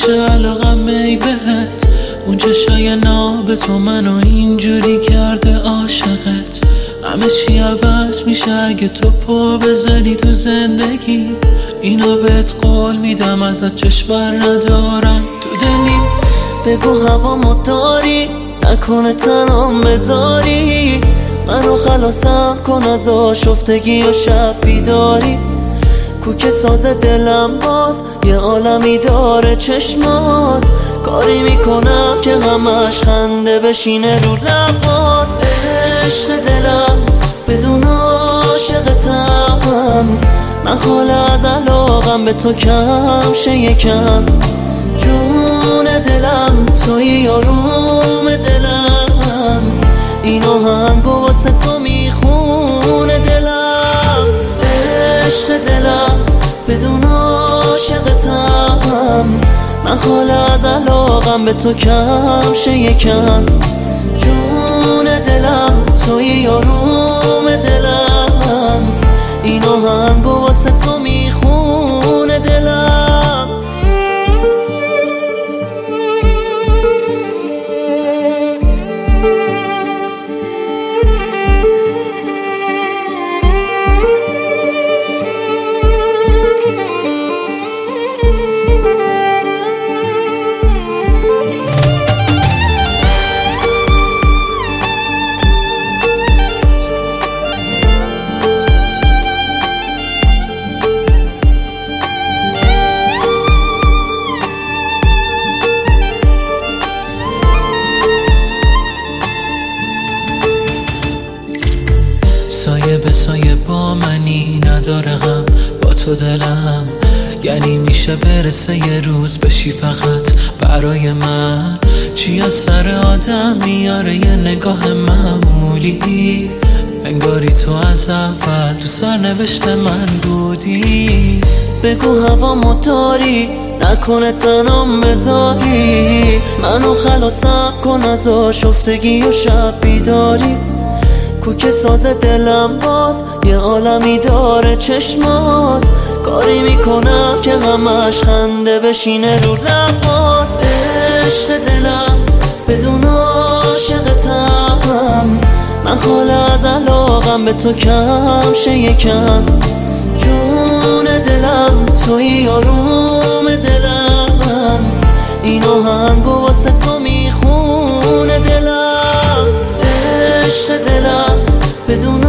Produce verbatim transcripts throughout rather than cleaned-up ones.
میشه علاقم ای بهت. اون چشای ناب تو منو اینجوری کرده عاشقت. همه چی عوض میشه اگه تو پا بزنی تو زندگی. اینو بهت قول میدم ازت چشم بر ندارم تو دلیم. بگو هوامو داری نکنه تنام بذاری. منو خلاصم کن از آشفتگی و شب بیداری. کوک ساز دلم باد یه عالمی داره چشمات. کاری میکنم که همش خنده بشینه رو لبات. عشق دلم بدون عاشقتم. من حالا از علاقم به تو کم شه یکم. جون دلم توی یاروم دلم. این آهنگو واسه تو میخونه دلم. عشق دلم بدون عاشقتم. من حالا از علاقم به تو کم شه یکم. جون دلم توی یاروم دلم. این آهنگو واسه تو میخونه دلم. سایه به سایه با منی نداره غم با تو دلم. یعنی میشه برسه یه روز بشی فقط برای من. چی از سر آدم میاره یه نگاه معمولی. انگاری تو از اول تو سرنوشت من بودی. بگو هوامو داری نکنه تنام بذاری. منو خلاصم کن از آشفتگی و شب بیداری. کوک ساز دلم باد یه عالمی داره چشمات. کاری میکنم که همش خنده بشینه رو لبات. عشق دلم بدون عاشقتم. من حالا از علاقم به تو کم شه یکم. جون دلم توی یاروم دلم. این آهنگو واسه تو میخونه دلم. عشق دلم بدون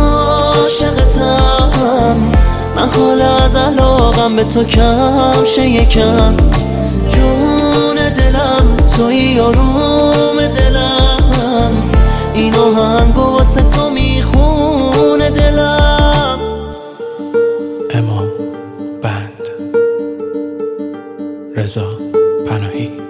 عاشقتم. من حالا از علاقم به تو کم شه یکم. جون دلم توی یاروم دلم. این آهنگو واسه تو میخونه دلم. امام بند رضا پناهی.